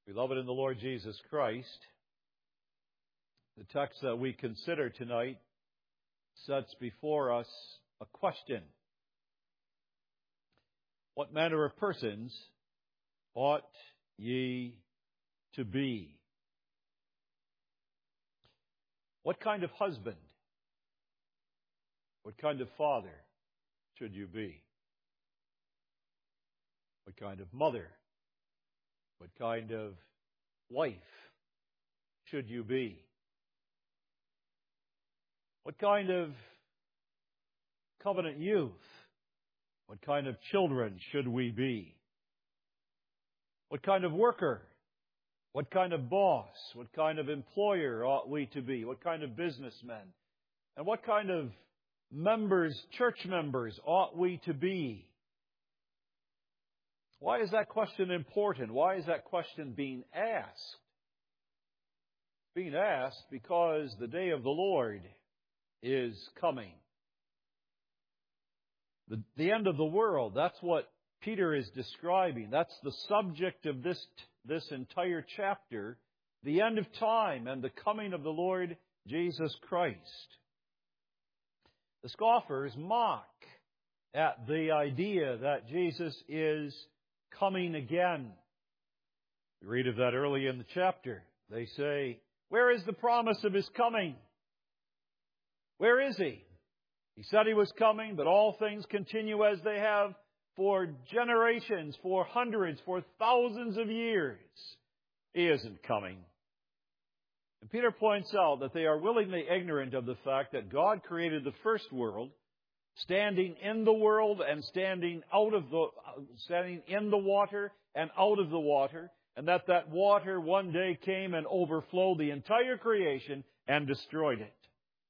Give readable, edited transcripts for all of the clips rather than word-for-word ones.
Beloved in the Lord Jesus Christ, the text that we consider tonight sets before us a question. What manner of persons ought ye to be? What kind of husband, what kind of father should you be? What kind of mother, what kind of wife should you be? What kind of covenant youth, what kind of children should we be? What kind of worker, what kind of boss, what kind of employer ought we to be? What kind of businessmen? And what kind of members, church members, ought we to be? Why is that question important? Why is that question being asked? Being asked because the day of the Lord is coming. The end of the world, that's what Peter is describing. That's the subject of this entire chapter, the end of time and the coming of the Lord Jesus Christ. The scoffers mock at the idea that Jesus is coming again. We read of that early in the chapter. They say, "Where is the promise of His coming? Where is He? He said He was coming, but all things continue as they have for generations, for hundreds, for thousands of years. He isn't coming." And Peter points out that they are willingly ignorant of the fact that God created the first world, standing in the world and standing in the water and out of the water, and that water one day came and overflowed the entire creation and destroyed it.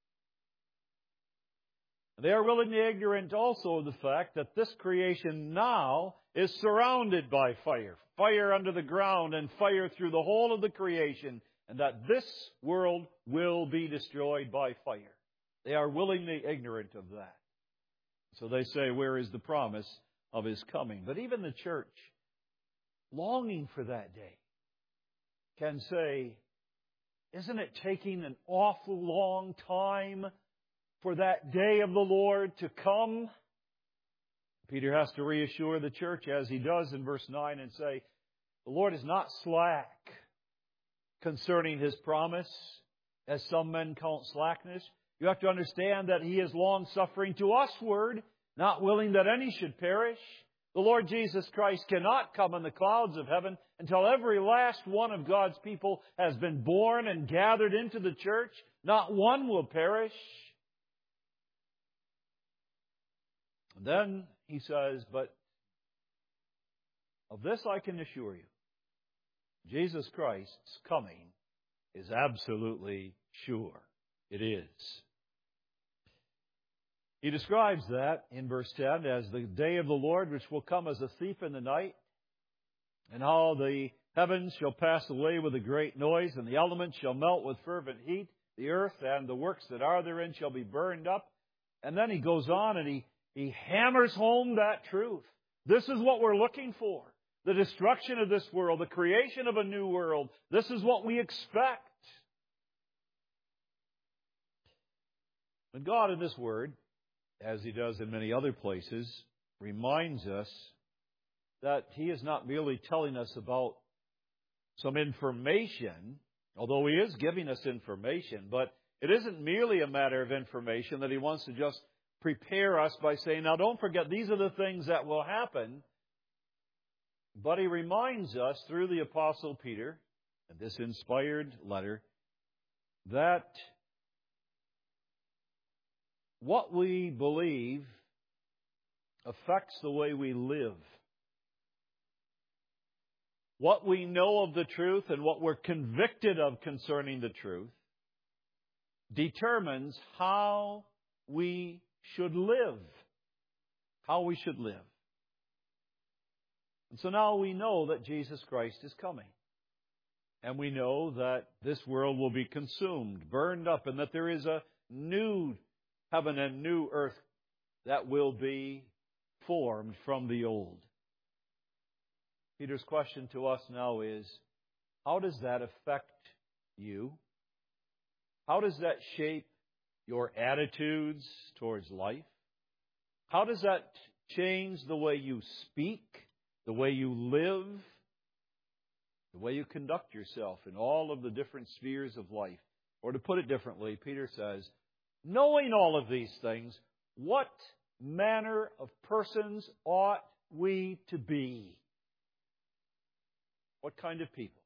They are willingly ignorant also of the fact that this creation now is surrounded by fire. Fire under the ground and fire through the whole of the creation. And that this world will be destroyed by fire. They are willingly ignorant of that. So they say, where is the promise of His coming? But even the church, longing for that day, can say, isn't it taking an awful long time for that day of the Lord to come? Peter has to reassure the church, as he does in verse 9, and say, the Lord is not slack concerning His promise, as some men count slackness. You have to understand that He is long-suffering to usward, not willing that any should perish. The Lord Jesus Christ cannot come in the clouds of heaven until every last one of God's people has been born and gathered into the church. Not one will perish. And then he says, but of this I can assure you, Jesus Christ's coming is absolutely sure. It is. He describes that in verse 10 as the day of the Lord, which will come as a thief in the night, and how the heavens shall pass away with a great noise, and the elements shall melt with fervent heat. The earth and the works that are therein shall be burned up. And then he goes on and he hammers home that truth. This is what we're looking for. The destruction of this world, the creation of a new world. This is what we expect. And God in this Word, as He does in many other places, reminds us that He is not merely telling us about some information, although He is giving us information, but it isn't merely a matter of information that He wants to just prepare us by saying, now don't forget, these are the things that will happen. But He reminds us through the Apostle Peter, in this inspired letter, that what we believe affects the way we live. What we know of the truth and what we're convicted of concerning the truth determines how we should live. How we should live. And so now we know that Jesus Christ is coming. And we know that this world will be consumed, burned up, and that there is a new heaven and new earth that will be formed from the old. Peter's question to us now is, how does that affect you? How does that shape your attitudes towards life? How does that change the way you speak, the way you live, the way you conduct yourself in all of the different spheres of life? Or to put it differently, Peter says, knowing all of these things, what manner of persons ought we to be? What kind of people?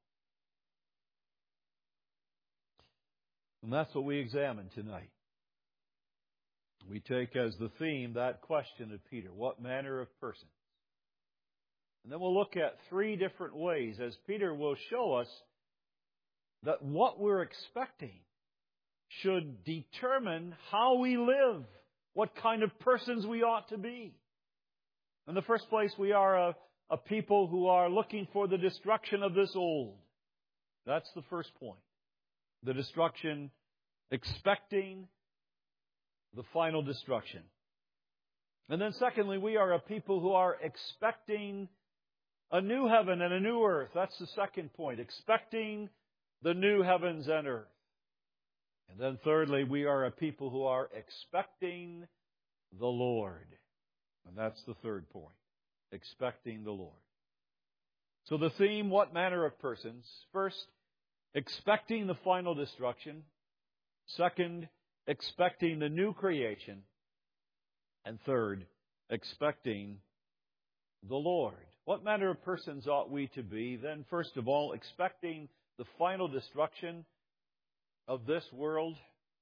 And that's what we examine tonight. We take as the theme that question of Peter, what manner of person? And then we'll look at three different ways as Peter will show us that what we're expecting should determine how we live, what kind of persons we ought to be. In the first place, we are a people who are looking for the destruction of this old. That's the first point. The destruction, expecting the final destruction. And then secondly, we are a people who are expecting a new heaven and a new earth. That's the second point. Expecting the new heavens and earth. And then thirdly, we are a people who are expecting the Lord. And that's the third point. Expecting the Lord. So the theme, what manner of persons? First, expecting the final destruction. Second, expecting the new creation. And third, expecting the Lord. What manner of persons ought we to be? Then, first of all, expecting the final destruction of this world.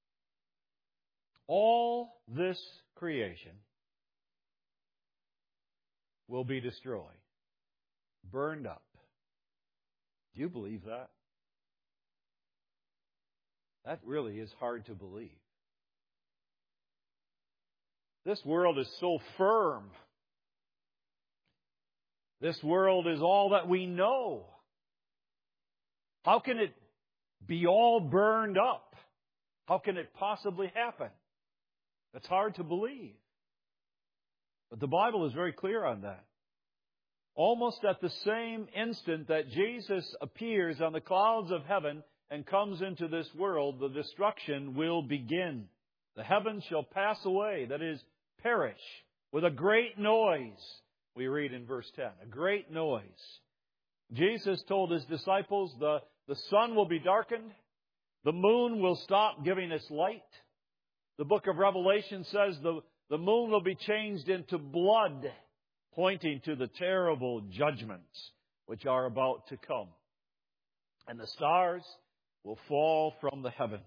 All this creation will be destroyed, burned up. Do you believe that? That really is hard to believe. This world is so firm. This world is all that we know. How can it be all burned up? How can it possibly happen? That's hard to believe. But the Bible is very clear on that. Almost at the same instant that Jesus appears on the clouds of heaven and comes into this world, the destruction will begin. The heavens shall pass away, that is, perish, with a great noise. We read in verse 10, a great noise. Jesus told His disciples the sun will be darkened, the moon will stop giving its light. The book of Revelation says the moon will be changed into blood, pointing to the terrible judgments which are about to come. And the stars will fall from the heavens.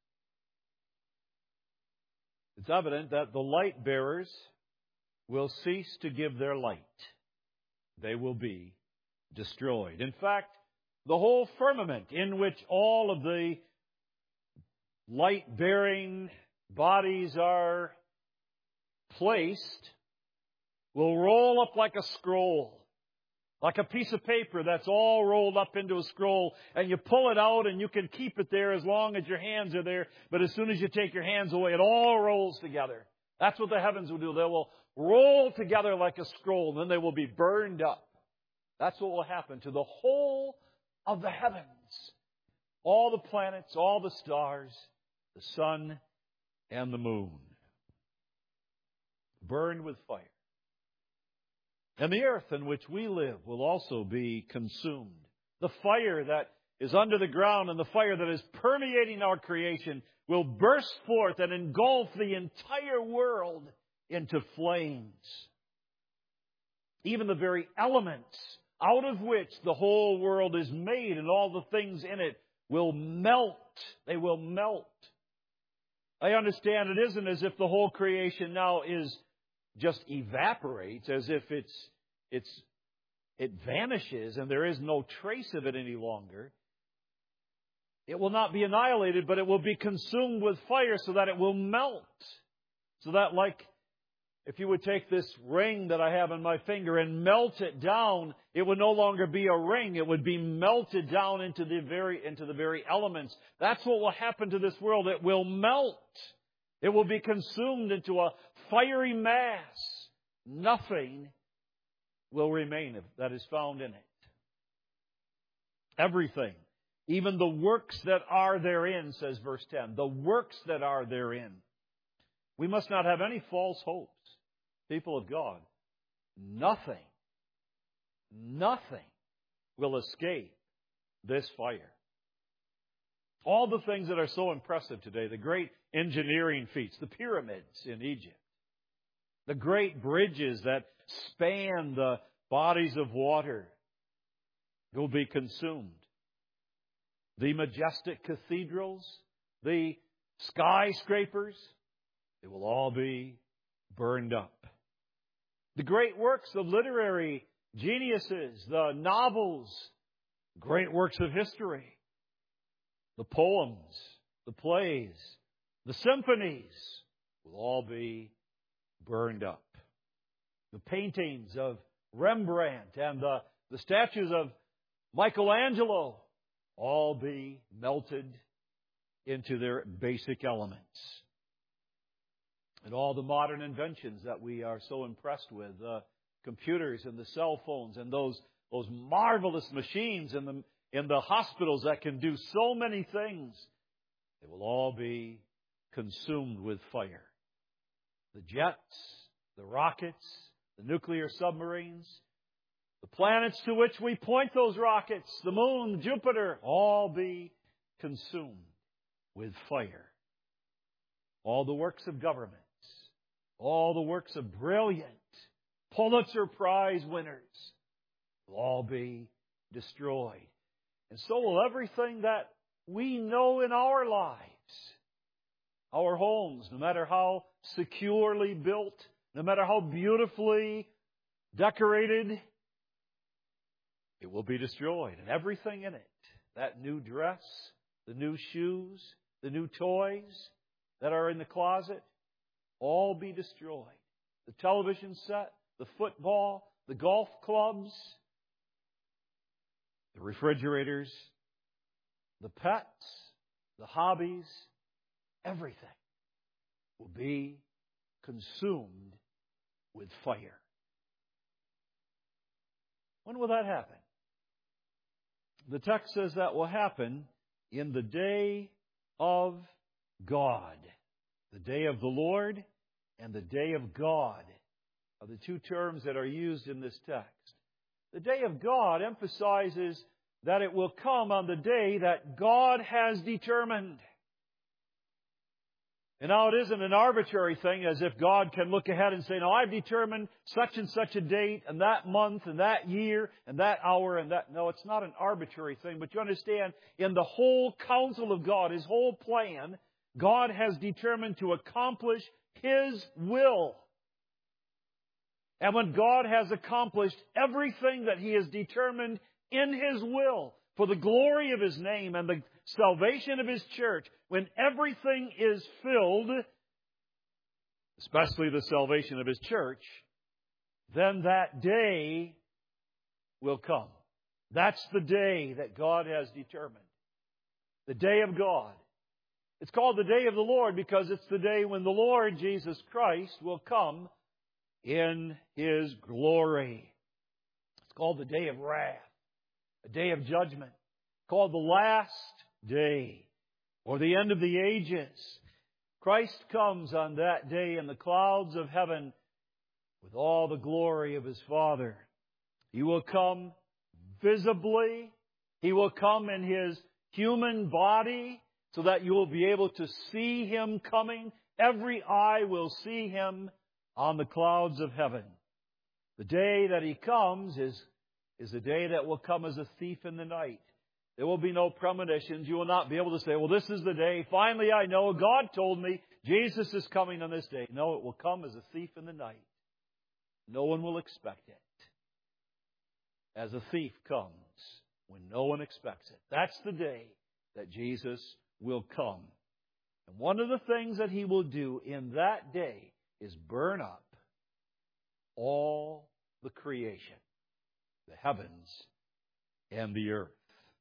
It's evident that the light bearers will cease to give their light. They will be destroyed. In fact, the whole firmament in which all of the light-bearing bodies are placed will roll up like a scroll, like a piece of paper that's all rolled up into a scroll, and you pull it out and you can keep it there as long as your hands are there, but as soon as you take your hands away, it all rolls together. That's what the heavens will do. They will roll together like a scroll, and then they will be burned up. That's what will happen to the whole of the heavens. All the planets, all the stars, the sun and the moon. Burned with fire. And the earth in which we live will also be consumed. The fire that is under the ground and the fire that is permeating our creation will burst forth and engulf the entire world into flames. Even the very elements out of which the whole world is made and all the things in it will melt. They will melt. I understand it isn't as if the whole creation now is just evaporates, as if it vanishes and there is no trace of it any longer. It will not be annihilated, but it will be consumed with fire so that it will melt. So that, like, if you would take this ring that I have on my finger and melt it down, it would no longer be a ring. It would be melted down into the very elements. That's what will happen to this world. It will melt. It will be consumed into a fiery mass. Nothing will remain that is found in it. Everything. Even the works that are therein, says verse 10. The works that are therein. We must not have any false hopes, people of God. Nothing will escape this fire. All the things that are so impressive today, the great engineering feats, the pyramids in Egypt, the great bridges that span the bodies of water, will be consumed. The majestic cathedrals, the skyscrapers, they will all be burned up. The great works of literary geniuses, the novels, great works of history, the poems, the plays, the symphonies will all be burned up. The paintings of Rembrandt and the statues of Michelangelo all be melted into their basic elements. And all the modern inventions that we are so impressed with, the computers and the cell phones and those marvelous machines in the hospitals that can do so many things, they will all be consumed with fire. The jets, the rockets, the nuclear submarines, the planets to which we point those rockets, the moon, Jupiter, all be consumed with fire. All the works of governments, all the works of brilliant Pulitzer Prize winners will all be destroyed. And so will everything that we know in our lives. Our homes, no matter how securely built, no matter how beautifully decorated, it will be destroyed. And everything in it, that new dress, the new shoes, the new toys that are in the closet, all be destroyed. The television set, the football, the golf clubs, the refrigerators, the pets, the hobbies, everything will be consumed with fire. When will that happen? The text says that will happen in the day of God. The day of the Lord and the day of God are the two terms that are used in this text. The day of God emphasizes that it will come on the day that God has determined. And now it isn't an arbitrary thing as if God can look ahead and say, no, I've determined such and such a date and that month and that year and that hour and that. No, it's not an arbitrary thing. But you understand, in the whole counsel of God, His whole plan, God has determined to accomplish His will. And when God has accomplished everything that He has determined in His will for the glory of His name and the salvation of His church, when everything is filled, especially the salvation of His church, then that day will come. That's the day that God has determined. The day of God. It's called the day of the Lord because it's the day when the Lord Jesus Christ will come in His glory. It's called the day of wrath, a day of judgment, called the last day, or the end of the ages. Christ comes on that day in the clouds of heaven with all the glory of His Father. He will come visibly. He will come in His human body so that you will be able to see Him coming. Every eye will see Him on the clouds of heaven. The day that He comes is a day that will come as a thief in the night. There will be no premonitions. You will not be able to say, well, this is the day. Finally, I know. God told me Jesus is coming on this day. No, it will come as a thief in the night. No one will expect it. As a thief comes when no one expects it. That's the day that Jesus will come. And one of the things that He will do in that day is burn up all the creation, the heavens and the earth.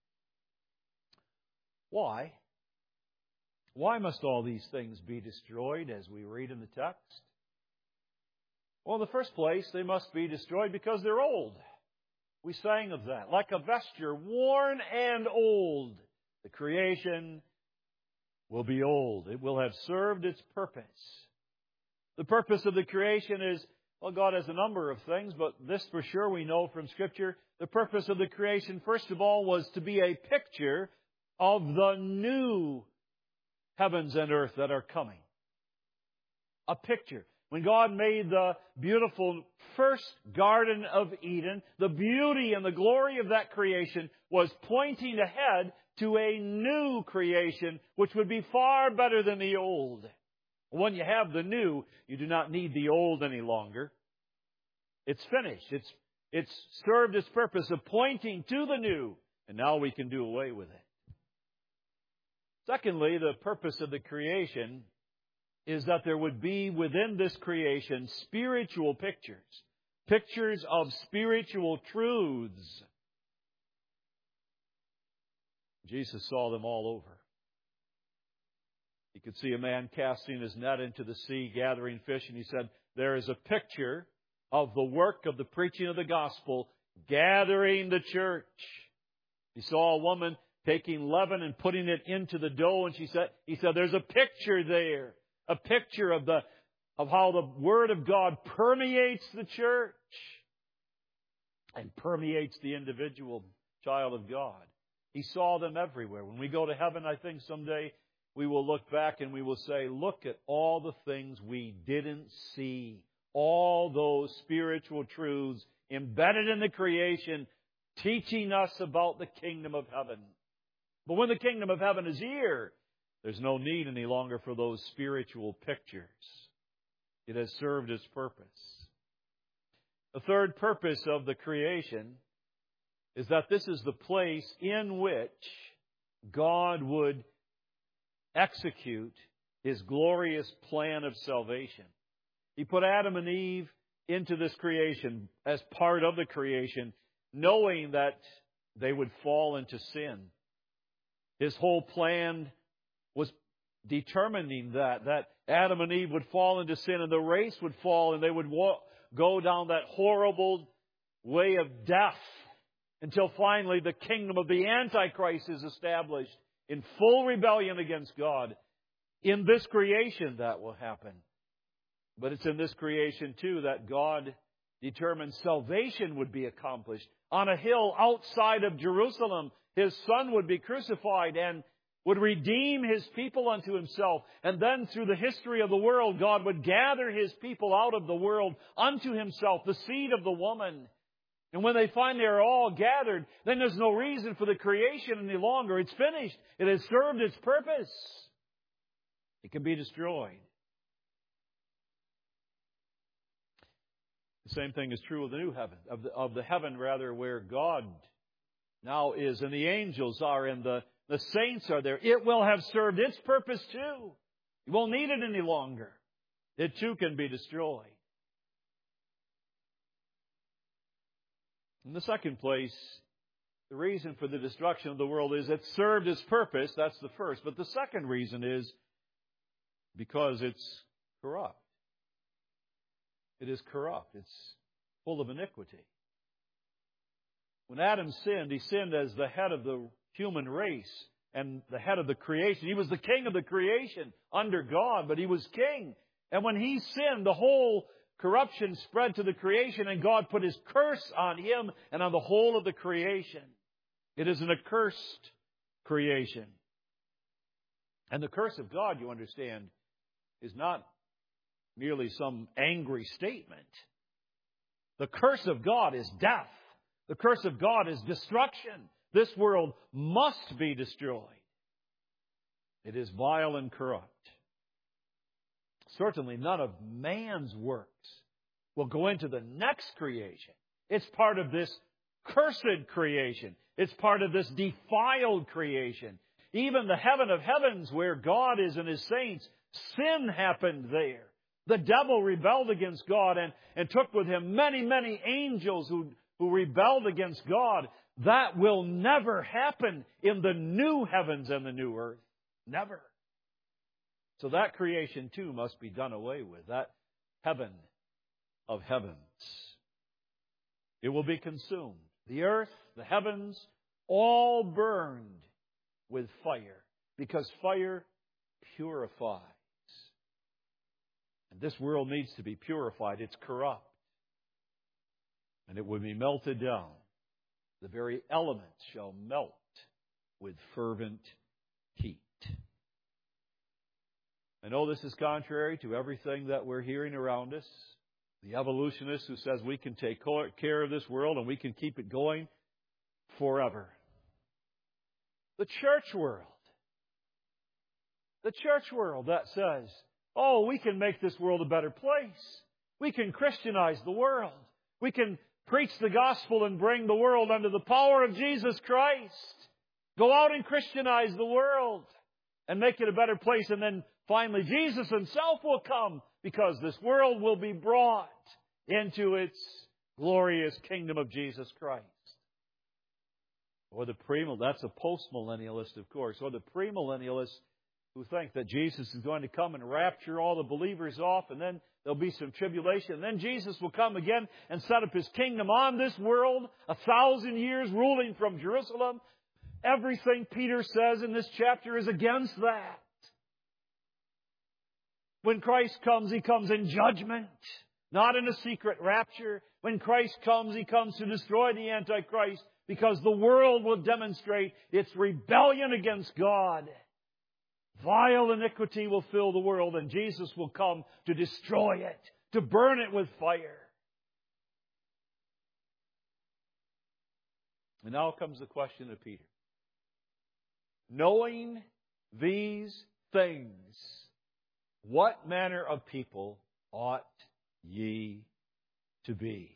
Why? Why must all these things be destroyed as we read in the text? Well, in the first place, they must be destroyed because they're old. We sang of that. Like a vesture, worn and old, the creation will be old. It will have served its purpose. The purpose of the creation is, well, God has a number of things, but this for sure we know from Scripture. The purpose of the creation, first of all, was to be a picture of the new heavens and earth that are coming. A picture. When God made the beautiful first Garden of Eden, the beauty and the glory of that creation was pointing ahead to a new creation, which would be far better than the old. When you have the new, you do not need the old any longer. It's finished. It's served its purpose of pointing to the new, and now we can do away with it. Secondly, the purpose of the creation is that there would be within this creation spiritual pictures. Pictures of spiritual truths. Jesus saw them all over. He could see a man casting his net into the sea, gathering fish, and he said, there is a picture of the work of the preaching of the gospel, gathering the church. He saw a woman taking leaven and putting it into the dough, and he said, there's a picture there. A picture of how the Word of God permeates the church and permeates the individual child of God. He saw them everywhere. When we go to heaven, I think someday we will look back and we will say, look at all the things we didn't see. All those spiritual truths embedded in the creation, teaching us about the kingdom of heaven. But when the kingdom of heaven is here, there's no need any longer for those spiritual pictures. It has served its purpose. The third purpose of the creation is that this is the place in which God would execute His glorious plan of salvation. He put Adam and Eve into this creation as part of the creation, knowing that they would fall into sin. His whole plan was determining that Adam and Eve would fall into sin and the race would fall and they would go down that horrible way of death until finally the kingdom of the Antichrist is established in full rebellion against God. In this creation that will happen. But it's in this creation too that God determined salvation would be accomplished. On a hill outside of Jerusalem, His Son would be crucified and would redeem His people unto Himself. And then through the history of the world, God would gather His people out of the world unto Himself, the seed of the woman. And when they find they are all gathered, then there's no reason for the creation any longer. It's finished. It has served its purpose. It can be destroyed. The same thing is true of the new heaven, of the heaven rather, where God now is, and the angels are, and the saints are there. It will have served its purpose too. You won't need it any longer. It too can be destroyed. In the second place, the reason for the destruction of the world is it served its purpose. That's the first. But the second reason is because it's corrupt. It is corrupt. It's full of iniquity. When Adam sinned, he sinned as the head of the human race and the head of the creation. He was the king of the creation under God, but he was king. And when he sinned, the whole corruption spread to the creation, and God put His curse on him and on the whole of the creation. It is an accursed creation. And the curse of God, you understand, is not merely some angry statement. The curse of God is death. The curse of God is destruction. This world must be destroyed. It is vile and corrupt. Certainly none of man's works will go into the next creation. It's part of this cursed creation. It's part of this defiled creation. Even the heaven of heavens where God is and His saints, sin happened there. The devil rebelled against God and took with him many, many angels who rebelled against God. That will never happen in the new heavens and the new earth. Never. So that creation too must be done away with. That heaven of heavens. It will be consumed. The earth, the heavens, all burned with fire, because fire purifies. And this world needs to be purified. It's corrupt. And it will be melted down. The very elements shall melt with fervent heat. I know this is contrary to everything that we're hearing around us. The evolutionist who says we can take care of this world and we can keep it going forever. The church world that says, oh, we can make this world a better place. We can Christianize the world. We can preach the gospel and bring the world under the power of Jesus Christ. Go out and Christianize the world and make it a better place. And then finally Jesus Himself will come, because this world will be brought into its glorious kingdom of Jesus Christ. Or that's a postmillennialist, of course. Or the premillennialists who think that Jesus is going to come and rapture all the believers off, and then there'll be some tribulation, and then Jesus will come again and set up His kingdom on this world, 1,000 years ruling from Jerusalem. Everything Peter says in this chapter is against that. When Christ comes, He comes in judgment, not in a secret rapture. When Christ comes, He comes to destroy the Antichrist, because the world will demonstrate its rebellion against God. Vile iniquity will fill the world, and Jesus will come to destroy it, to burn it with fire. And now comes the question of Peter. Knowing these things, what manner of people ought ye to be?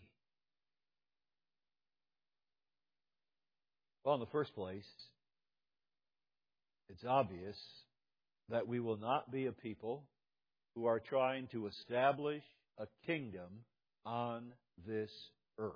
Well, in the first place, it's obvious that we will not be a people who are trying to establish a kingdom on this earth.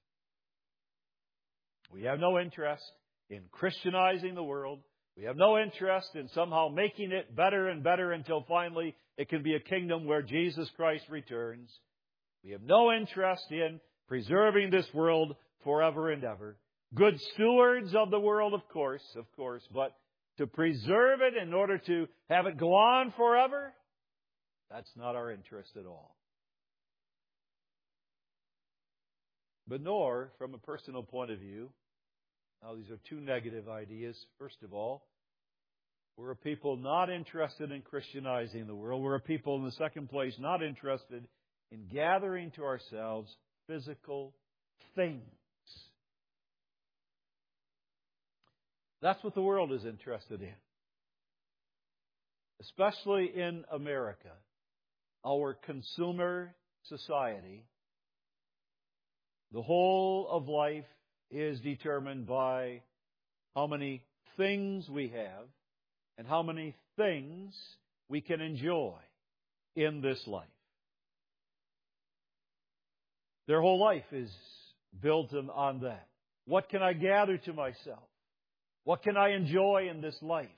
We have no interest in Christianizing the world. We have no interest in somehow making it better and better until finally it can be a kingdom where Jesus Christ returns. We have no interest in preserving this world forever and ever. Good stewards of the world, of course, but to preserve it in order to have it go on forever, that's not our interest at all. But nor, from a personal point of view, now these are two negative ideas. First of all, we're a people not interested in Christianizing the world. We're a people, in the second place, not interested in gathering to ourselves physical things. That's what the world is interested in. Especially in America, our consumer society. The whole of life is determined by how many things we have and how many things we can enjoy in this life. Their whole life is built on that. What can I gather to myself? What can I enjoy in this life?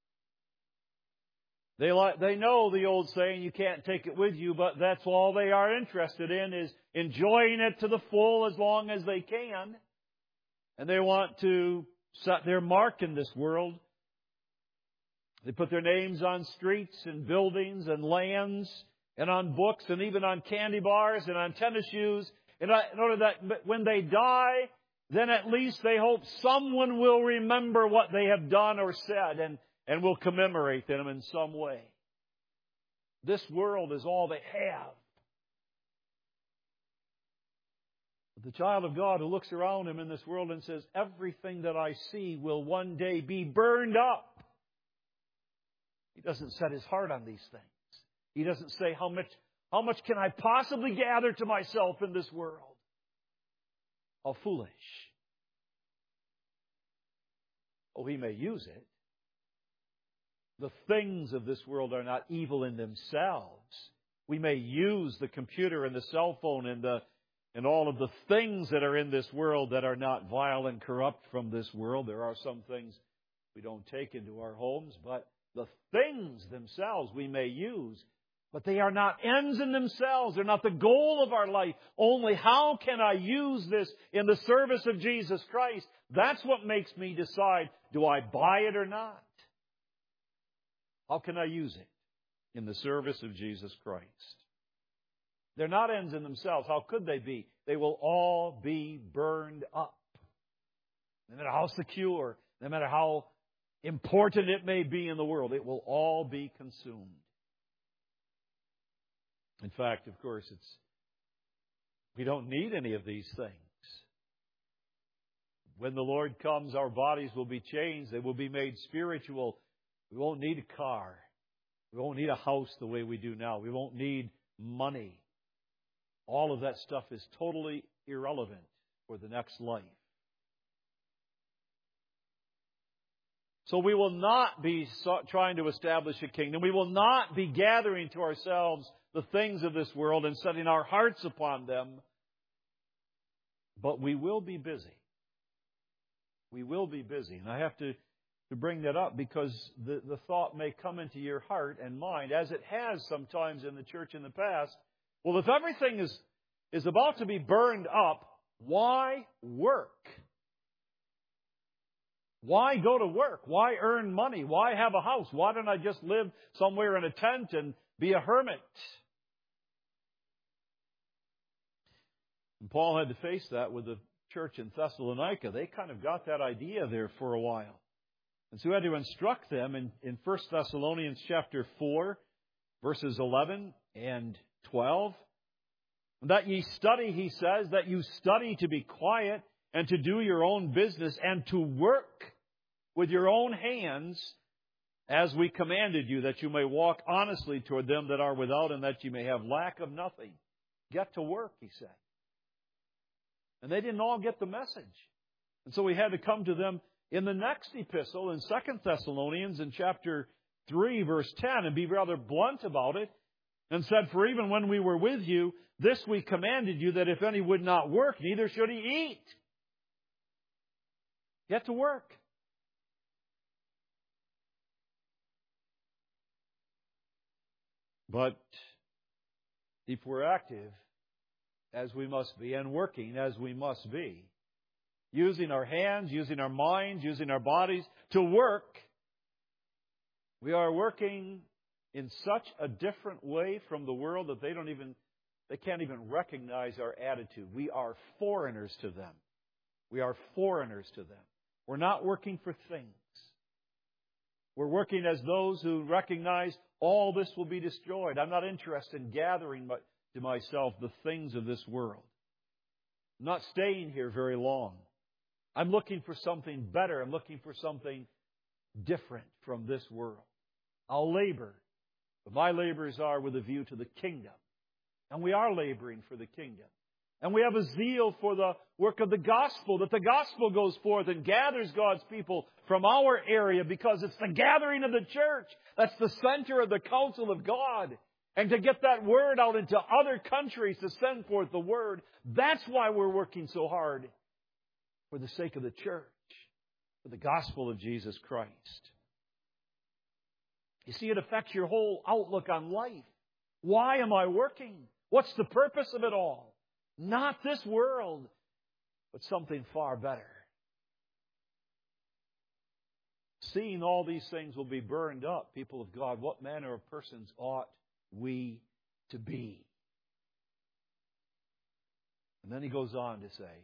They know the old saying, you can't take it with you, but that's all they are interested in, is enjoying it to the full as long as they can. And they want to set their mark in this world. They put their names on streets and buildings and lands and on books and even on candy bars and on tennis shoes, in order that when they die, then at least they hope someone will remember what they have done or said and will commemorate them in some way. This world is all they have. But the child of God who looks around him in this world and says, everything that I see will one day be burned up. He doesn't set his heart on these things. He doesn't say, how much can I possibly gather to myself in this world? How foolish. Oh, he may use it. The things of this world are not evil in themselves. We may use the computer and the cell phone and all of the things that are in this world that are not vile and corrupt from this world. There are some things we don't take into our homes, but the things themselves we may use. But they are not ends in themselves. They're not the goal of our life. Only how can I use this in the service of Jesus Christ? That's what makes me decide, do I buy it or not? How can I use it in the service of Jesus Christ? They're not ends in themselves. How could they be? They will all be burned up. No matter how secure, no matter how important it may be in the world, it will all be consumed. In fact, of course, we don't need any of these things. When the Lord comes, our bodies will be changed. They will be made spiritual. We won't need a car. We won't need a house the way we do now. We won't need money. All of that stuff is totally irrelevant for the next life. So we will not be trying to establish a kingdom. We will not be gathering to ourselves the things of this world and setting our hearts upon them. But we will be busy. We will be busy. And I have to bring that up because the thought may come into your heart and mind, as it has sometimes in the church in the past. Well, if everything is about to be burned up, why work? Why go to work? Why earn money? Why have a house? Why don't I just live somewhere in a tent and be a hermit? And Paul had to face that with the church in Thessalonica. They kind of got that idea there for a while. And so he had to instruct them in 1 Thessalonians chapter 4, verses 11 and 12. That ye study, he says, that you study to be quiet and to do your own business and to work with your own hands as we commanded you, that you may walk honestly toward them that are without and that you may have lack of nothing. Get to work, he said. And they didn't all get the message. And so we had to come to them in the next epistle, in 2 Thessalonians, in chapter 3, verse 10, and be rather blunt about it, and said, for even when we were with you, this we commanded you, that if any would not work, neither should he eat. Get to work. But if we're active, as we must be, and working as we must be, using our hands, using our minds, using our bodies to work, we are working in such a different way from the world that they can't even recognize our attitude. We are foreigners to them. We are foreigners to them. We're not working for things. We're working as those who recognize all this will be destroyed. I'm not interested in gathering to myself the things of this world. I'm not staying here very long. I'm looking for something better. I'm looking for something different from this world. I'll labor, but my labors are with a view to the kingdom. And we are laboring for the kingdom. And we have a zeal for the work of the gospel, that the gospel goes forth and gathers God's people from our area because it's the gathering of the church. That's the center of the counsel of God. And to get that word out into other countries to send forth the word, that's why we're working so hard for the sake of the church, for the gospel of Jesus Christ. You see, it affects your whole outlook on life. Why am I working? What's the purpose of it all? Not this world, but something far better. Seeing all these things will be burned up, people of God, what manner of persons ought we to be? And then he goes on to say,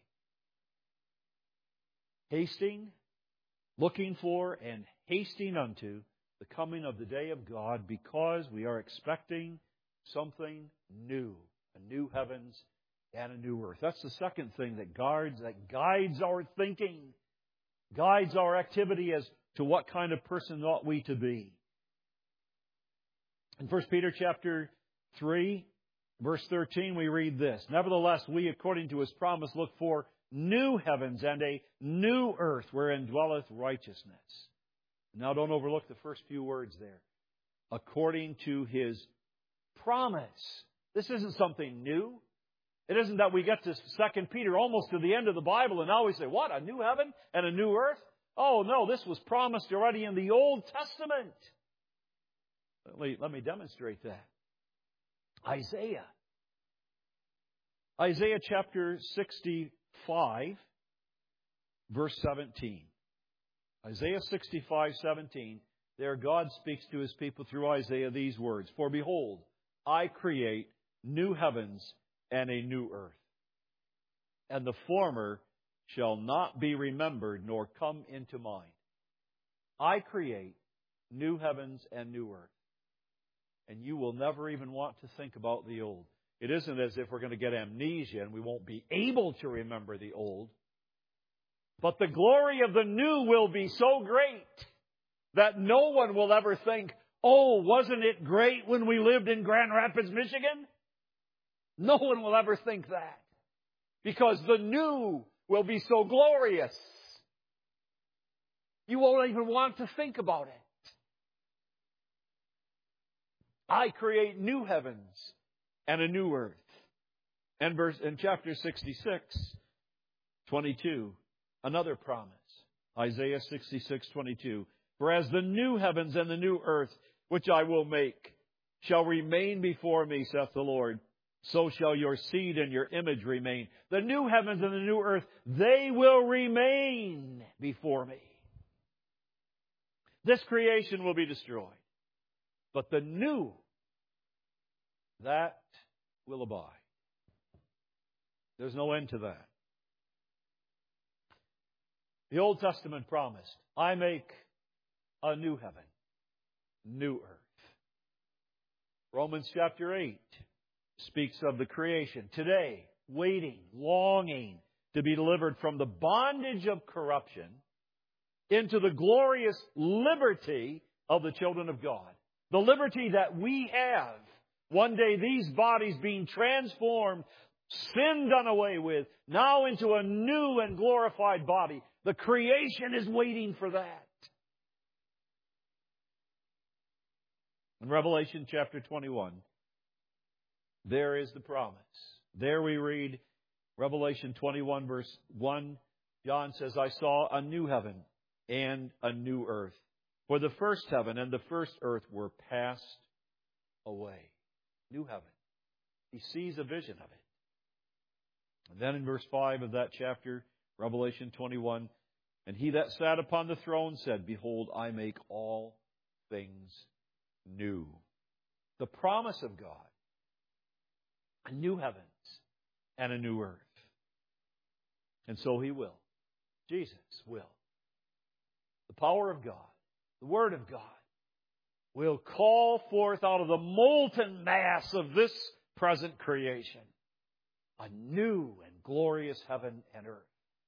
hasting, looking for, and hasting unto the coming of the day of God, because we are expecting something new, a new heavens and a new earth. That's the second thing that guides our thinking, guides our activity as to what kind of person ought we to be. In 1 Peter chapter 3, verse 13, we read this, nevertheless, we, according to his promise, look for new heavens and a new earth wherein dwelleth righteousness. Now don't overlook the first few words there. According to his promise. This isn't something new. It isn't that we get to 2 Peter almost to the end of the Bible and now we say, what, a new heaven and a new earth? Oh no, this was promised already in the Old Testament. Let me demonstrate that. Isaiah. Isaiah chapter 65, verse 17. Isaiah 65:17. There God speaks to His people through Isaiah these words. For behold, I create new heavens and a new earth. And the former shall not be remembered nor come into mind. I create new heavens and new earth. And you will never even want to think about the old. It isn't as if we're going to get amnesia and we won't be able to remember the old. But the glory of the new will be so great that no one will ever think, oh, wasn't it great when we lived in Grand Rapids, Michigan? No one will ever think that. Because the new will be so glorious. You won't even want to think about it. I create new heavens and a new earth. And in chapter 66:22, another promise. Isaiah 66:22. For as the new heavens and the new earth, which I will make, shall remain before me, saith the Lord, so shall your seed and your image remain. The new heavens and the new earth, they will remain before me. This creation will be destroyed. But the new, that will abide. There's no end to that. The Old Testament promised, I make a new heaven, new earth. Romans chapter 8 speaks of the creation today, waiting, longing to be delivered from the bondage of corruption into the glorious liberty of the children of God. The liberty that we have. One day these bodies being transformed, sin done away with, now into a new and glorified body. The creation is waiting for that. In Revelation chapter 21, there is the promise. There we read Revelation 21 verse 1. John says, I saw a new heaven and a new earth. For the first heaven and the first earth were passed away. New heaven. He sees a vision of it. And then in verse 5 of that chapter, Revelation 21, and he that sat upon the throne said, behold, I make all things new. The promise of God. A new heavens and a new earth. And so He will. Jesus will. The power of God, the Word of God, will call forth out of the molten mass of this present creation a new and glorious heaven and earth.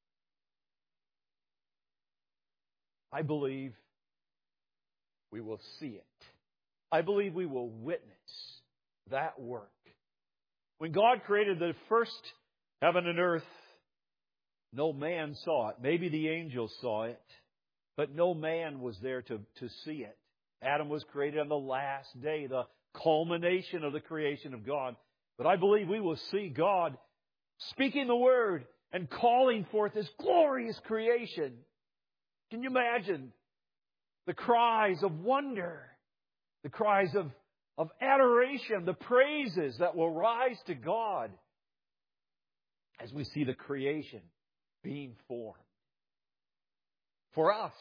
I believe we will see it. I believe we will witness that work. When God created the first heaven and earth, no man saw it. Maybe the angels saw it, but no man was there to see it. Adam was created on the last day, the culmination of the creation of God. But I believe we will see God speaking the Word and calling forth His glorious creation. Can you imagine the cries of wonder, the cries of adoration, the praises that will rise to God as we see the creation being formed for us.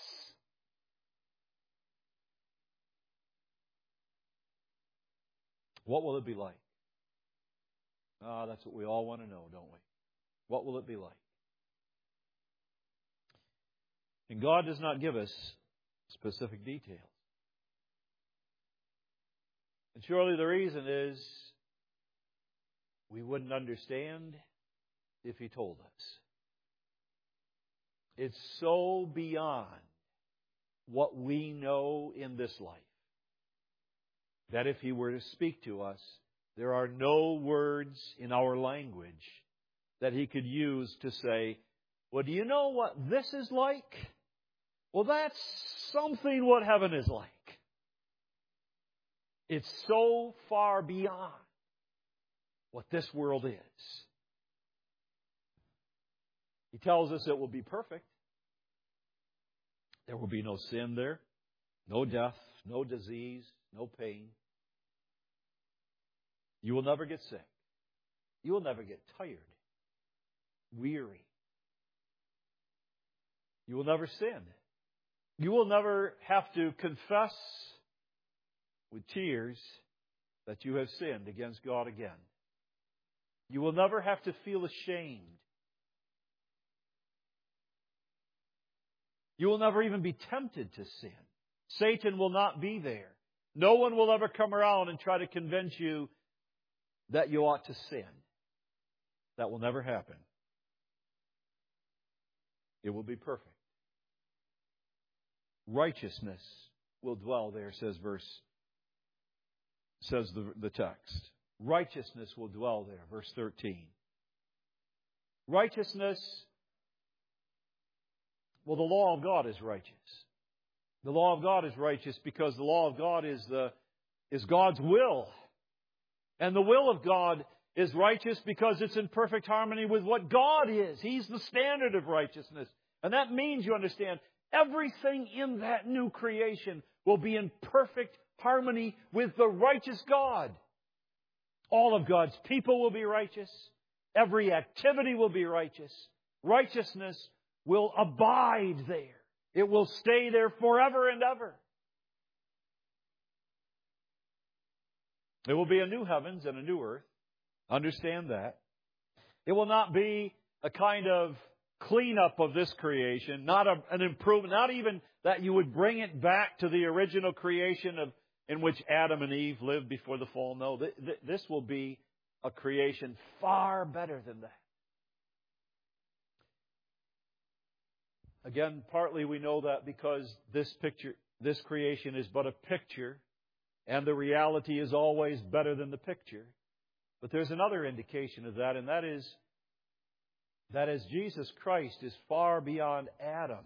What will it be like? That's what we all want to know, don't we? What will it be like? And God does not give us specific details. And surely the reason is we wouldn't understand if He told us. It's so beyond what we know in this life that if He were to speak to us, there are no words in our language that He could use to say, well, do you know what this is like? Well, that's something what heaven is like. It's so far beyond what this world is. He tells us it will be perfect. There will be no sin there, no death, no disease, no pain. You will never get sick. You will never get tired, weary. You will never sin. You will never have to confess with tears that you have sinned against God again. You will never have to feel ashamed. You will never even be tempted to sin. Satan will not be there. No one will ever come around and try to convince you that you ought to sin. That will never happen. It will be perfect. Righteousness will dwell there, says the text. Righteousness will dwell there, verse 13. Righteousness, well, the law of God is righteous. The law of God is righteous because the law of God is God's will. And the will of God is righteous because it's in perfect harmony with what God is. He's the standard of righteousness. And that means, you understand, everything in that new creation will be in perfect harmony with the righteous God. All of God's people will be righteous. Every activity will be righteous. Righteousness will abide there. It will stay there forever and ever. There will be a new heavens and a new earth. Understand that. It will not be a kind of cleanup of this creation, not an improvement, not even that you would bring it back to the original creation in which Adam and Eve lived before the fall. No, this will be a creation far better than that. Again, partly we know that because this creation is but a picture, and the reality is always better than the picture. But there's another indication of that, and that is that as Jesus Christ is far beyond Adam,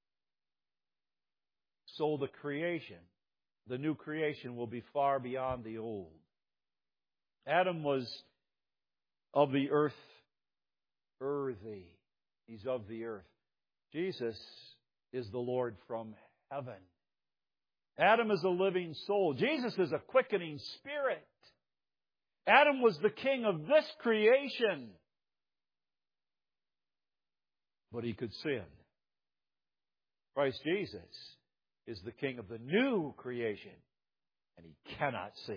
so the creation, the new creation, will be far beyond the old. Adam was of the earth, earthy. He's of the earth. Jesus is the Lord from heaven. Adam is a living soul. Jesus is a quickening spirit. Adam was the king of this creation, but he could sin. Christ Jesus is the king of the new creation, and he cannot sin.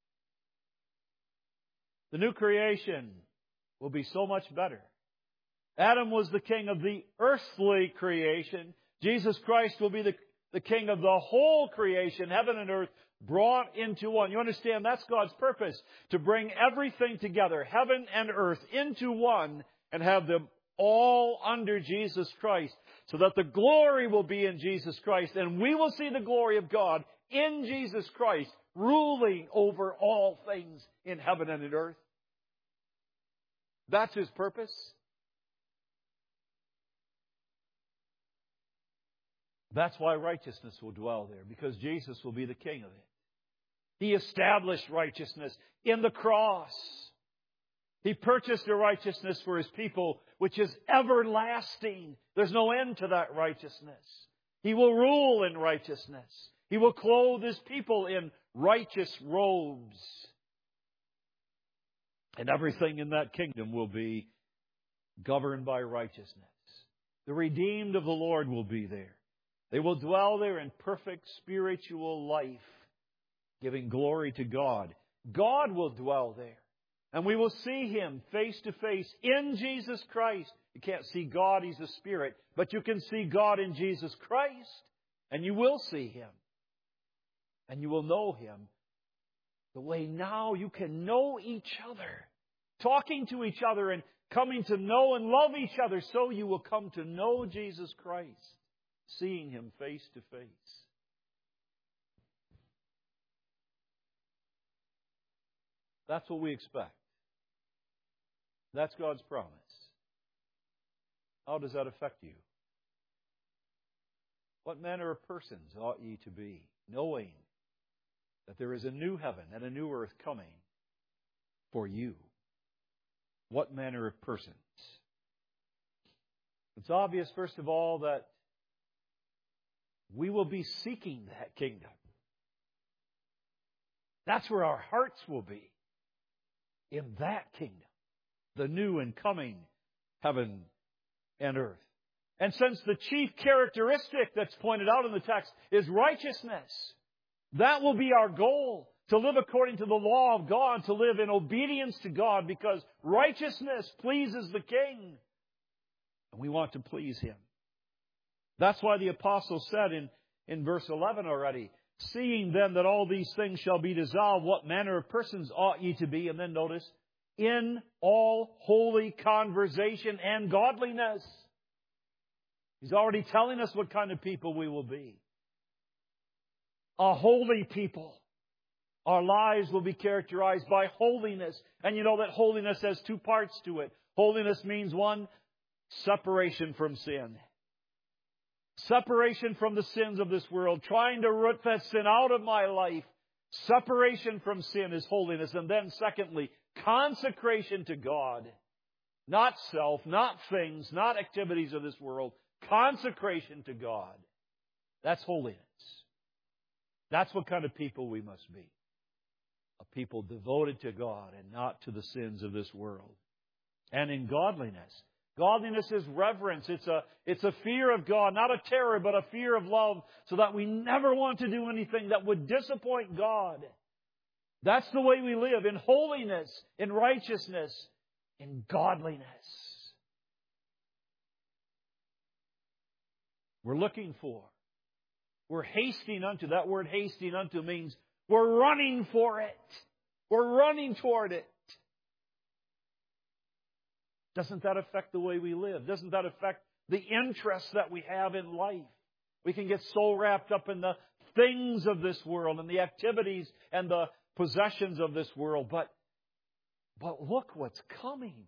The new creation will be so much better. Adam was the king of the earthly creation. Jesus Christ will be the king of the whole creation, heaven and earth, brought into one. You understand, that's God's purpose, to bring everything together, heaven and earth, into one, and have them all under Jesus Christ, so that the glory will be in Jesus Christ, and we will see the glory of God in Jesus Christ, ruling over all things in heaven and in earth. That's His purpose. That's why righteousness will dwell there, because Jesus will be the king of it. He established righteousness in the cross. He purchased a righteousness for His people, which is everlasting. There's no end to that righteousness. He will rule in righteousness. He will clothe His people in righteous robes. And everything in that kingdom will be governed by righteousness. The redeemed of the Lord will be there. They will dwell there in perfect spiritual life, giving glory to God. God will dwell there. And we will see Him face to face in Jesus Christ. You can't see God, He's a spirit. But you can see God in Jesus Christ. And you will see Him. And you will know Him the way now you can know each other. Talking to each other and coming to know and love each other. So you will come to know Jesus Christ. Seeing Him face to face. That's what we expect. That's God's promise. How does that affect you? What manner of persons ought ye to be, knowing that there is a new heaven and a new earth coming for you? What manner of persons? It's obvious, first of all, that we will be seeking that kingdom. That's where our hearts will be. in that kingdom, the new and coming heaven and earth. And since the chief characteristic that's pointed out in the text is righteousness, that will be our goal, to live according to the law of God, to live in obedience to God, because righteousness pleases the King. And we want to please Him. That's why the apostle said in verse 11 already, seeing then that all these things shall be dissolved, what manner of persons ought ye to be? And then notice, in all holy conversation and godliness. He's already telling us what kind of people we will be. A holy people. Our lives will be characterized by holiness. And you know that holiness has two parts to it. Holiness means, one, separation from sin. Separation from the sins of this world. Trying to root that sin out of my life. Separation from sin is holiness. And then secondly, consecration to God. Not self, not things, not activities of this world. Consecration to God. That's holiness. That's what kind of people we must be. A people devoted to God and not to the sins of this world. And in godliness. Godliness is reverence. It's a fear of God, not a terror, but a fear of love, so that we never want to do anything that would disappoint God. That's the way we live, in holiness, in righteousness, in godliness. We're looking for. We're hasting unto. That word hasting unto means we're running for it. We're running toward it. Doesn't that affect the way we live? Doesn't that affect the interests that we have in life? We can get so wrapped up in the things of this world and the activities and the possessions of this world. But look what's coming.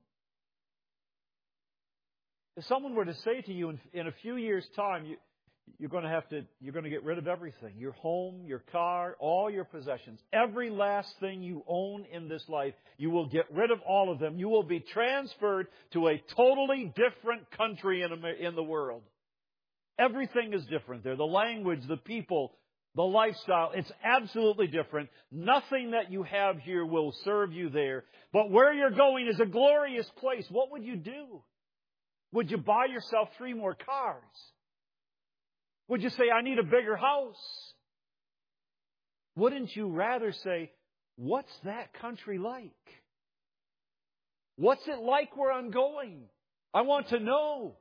If someone were to say to you in a few years' time, you're going to get rid of everything. Your home, your car, all your possessions. Every last thing you own in this life, you will get rid of all of them. You will be transferred to a totally different country in the world. Everything is different there. The language, the people, the lifestyle, it's absolutely different. Nothing that you have here will serve you there. But where you're going is a glorious place. What would you do? Would you buy yourself 3 more cars? Would you say, I need a bigger house? Wouldn't you rather say, what's that country like? What's it like where I'm going? I want to know.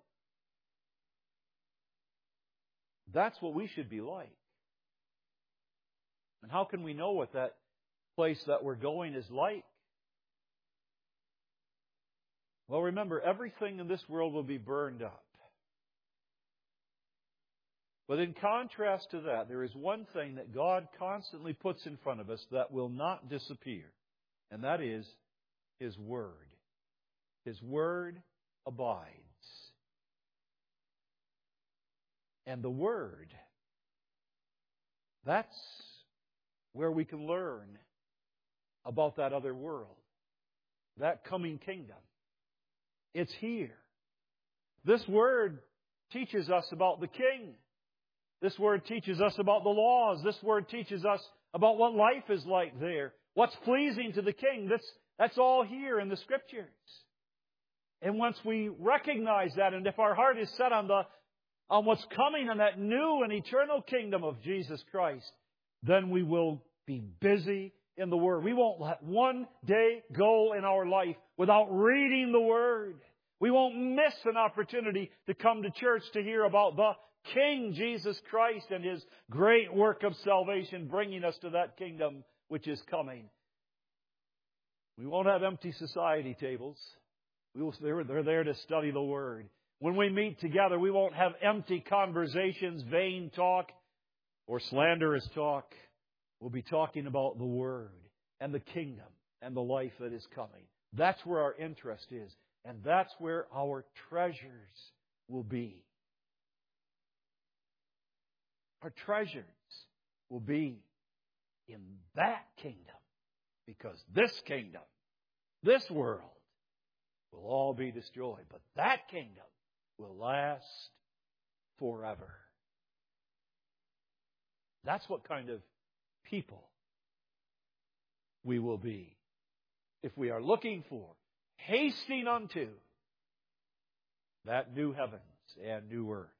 That's what we should be like. And how can we know what that place that we're going is like? Well, remember, everything in this world will be burned up. But in contrast to that, there is one thing that God constantly puts in front of us that will not disappear. And that is His Word. His Word abides. And the Word, that's where we can learn about that other world, that coming kingdom. It's here. This Word teaches us about the King. This Word teaches us about the laws. This Word teaches us about what life is like there. What's pleasing to the King. That's all here in the Scriptures. And once we recognize that, and if our heart is set on what's coming in that new and eternal kingdom of Jesus Christ, then we will be busy in the Word. We won't let one day go in our life without reading the Word. We won't miss an opportunity to come to church to hear about the King Jesus Christ and His great work of salvation, bringing us to that kingdom which is coming. We won't have empty society tables. They're there to study the Word. When we meet together, we won't have empty conversations, vain talk, or slanderous talk. We'll be talking about the Word and the kingdom and the life that is coming. That's where our interest is. And that's where our treasures will be. Our treasures will be in that kingdom. Because this kingdom, this world, will all be destroyed. But that kingdom will last forever. That's what kind of people we will be. if we are looking for, hasting unto that new heavens and new earth.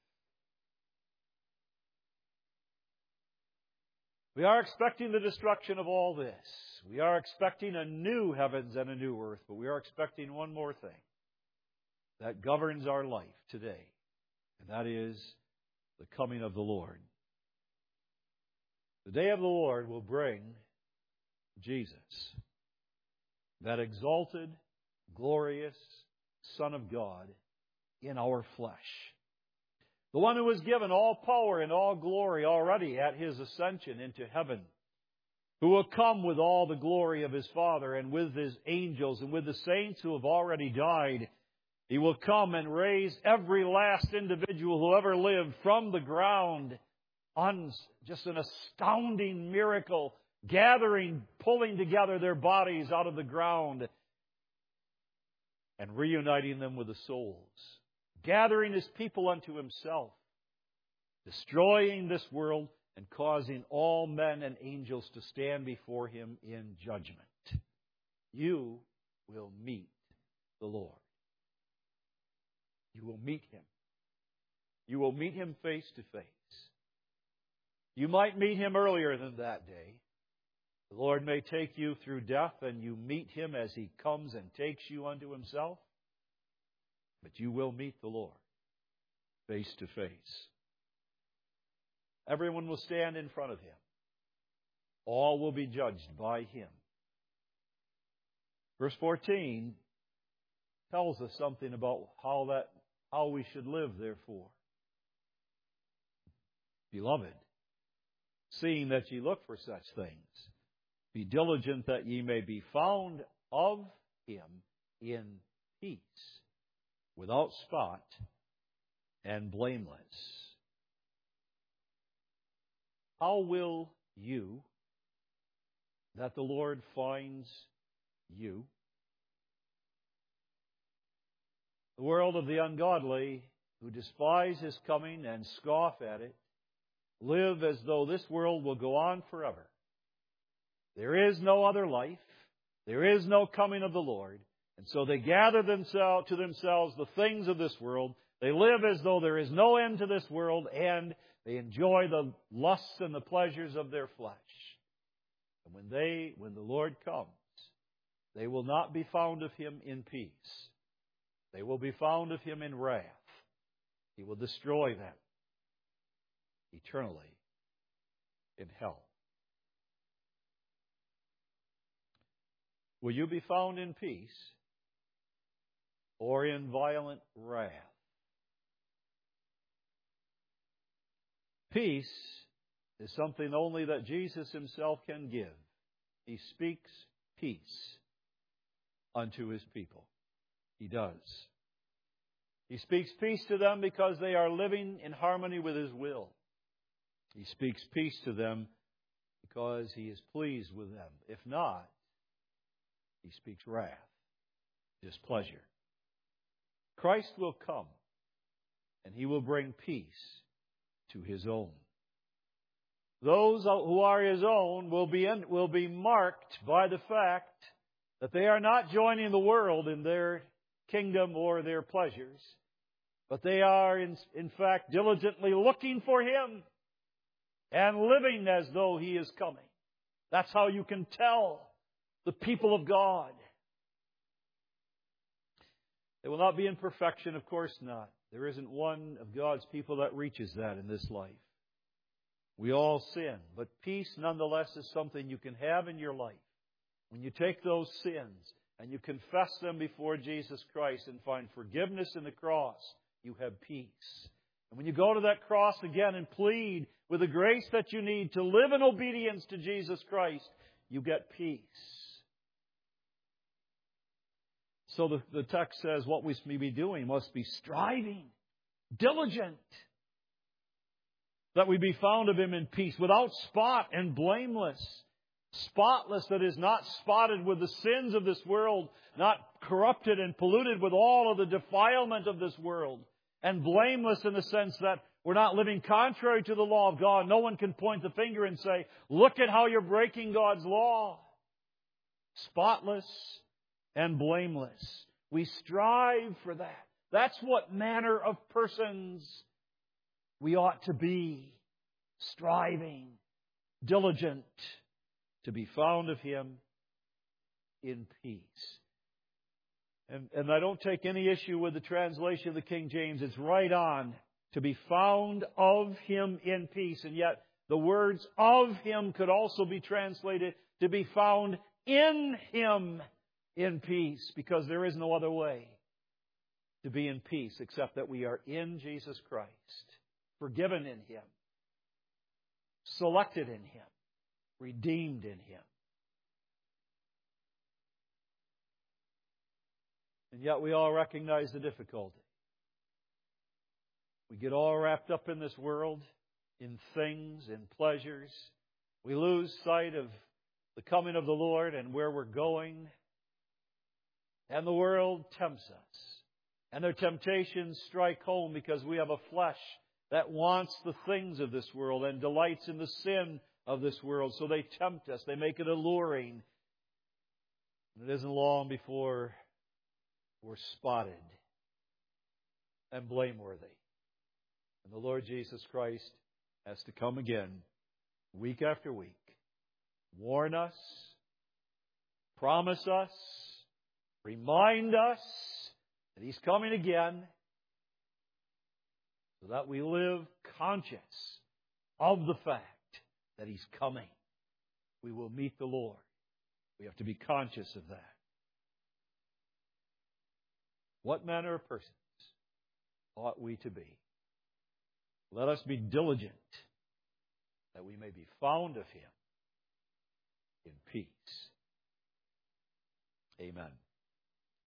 We are expecting the destruction of all this. We are expecting a new heavens and a new earth, but we are expecting one more thing that governs our life today, and that is the coming of the Lord. The day of the Lord will bring Jesus, that exalted, glorious Son of God in our flesh. The one who was given all power and all glory already at His ascension into heaven, who will come with all the glory of His Father and with His angels and with the saints who have already died. He will come and raise every last individual who ever lived from the ground. Just an astounding miracle, pulling together their bodies out of the ground and reuniting them with the souls. Gathering His people unto Himself, destroying this world and causing all men and angels to stand before Him in judgment. You will meet the Lord. You will meet Him. You will meet Him face to face. You might meet Him earlier than that day. The Lord may take you through death and you meet Him as He comes and takes you unto Himself. But you will meet the Lord face to face. Everyone will stand in front of Him. All will be judged by Him. Verse 14 tells us something about how we should live, therefore. Beloved, seeing that ye look for such things, be diligent that ye may be found of Him in peace, without spot and blameless. How will you, that the Lord finds you? The world of the ungodly, who despise His coming and scoff at it, live as though this world will go on forever. There is no other life. There is no coming of the Lord. And so they gather to themselves the things of this world. They live as though there is no end to this world, and they enjoy the lusts and the pleasures of their flesh. And when the Lord comes, they will not be found of Him in peace. They will be found of Him in wrath. He will destroy them eternally in hell. Will you be found in peace or in violent wrath? Peace is something only that Jesus Himself can give. He speaks peace unto His people. He does. He speaks peace to them because they are living in harmony with His will. He speaks peace to them because He is pleased with them. If not, He speaks wrath, displeasure. Christ will come, and He will bring peace to His own. Those who are His own will be marked by the fact that they are not joining the world in their kingdom or their pleasures, but they are in fact diligently looking for Him and living as though He is coming. That's how you can tell the people of God. They will not be in perfection, of course not. There isn't one of God's people that reaches that in this life. We all sin, but peace nonetheless is something you can have in your life. When you take those sins and you confess them before Jesus Christ and find forgiveness in the cross, you have peace. And when you go to that cross again and plead with the grace that you need to live in obedience to Jesus Christ, you get peace. So the text says what we must be doing must be striving, diligent, that we be found of Him in peace, without spot and blameless. Spotless, that is not spotted with the sins of this world, not corrupted and polluted with all of the defilement of this world, and blameless in the sense that we're not living contrary to the law of God. No one can point the finger and say, look at how you're breaking God's law. Spotless and blameless. We strive for that. That's what manner of persons we ought to be. Striving, diligent, to be found of Him in peace. And I don't take any issue with the translation of the King James. It's right on. To be found of Him in peace. And yet the words of Him could also be translated to be found in Him in peace. Because there is no other way to be in peace except that we are in Jesus Christ. Forgiven in Him. Selected in Him. Redeemed in Him. And yet we all recognize the difficulty. We get all wrapped up in this world, in things, in pleasures. We lose sight of the coming of the Lord and where we're going. And the world tempts us. And their temptations strike home because we have a flesh that wants the things of this world and delights in the sin of this world. So they tempt us. They make it alluring. And it isn't long before we're spotted and blameworthy. And the Lord Jesus Christ has to come again, week after week, warn us, promise us, remind us that He's coming again, so that we live conscious of the fact that He's coming. We will meet the Lord. We have to be conscious of that. What manner of persons ought we to be? Let us be diligent that we may be found of Him in peace. Amen.